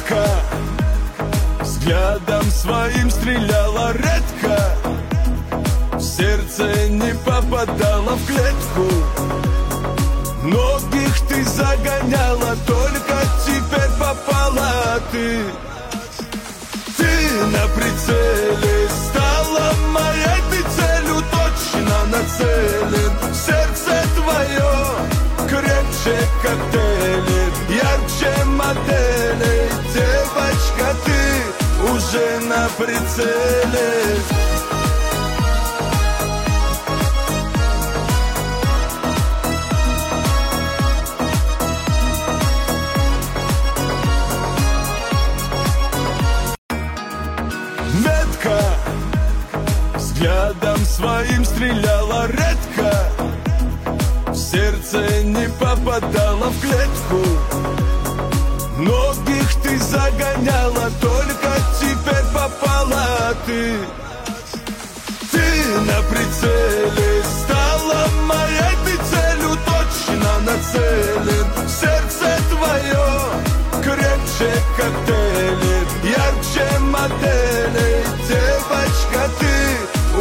метко, взглядом своим стреляла редко, в сердце не попадала в клетку. Многих ты загоняла, только теперь попала ты. Ты на прицеле стала моей, ты целью точно нацелен. Сердце твое крепче коктейли, ярче модели. Девочка, ты уже на прицеле. Метко, взглядом своим стреляла редко, в сердце не попадала в клетку. Многих ты загоняла, только теперь попала ты. Ты на прицеле стала моей, ты целью точно нацелен. Сердце твое крепче коктейли, ярче модели. Девочка, ты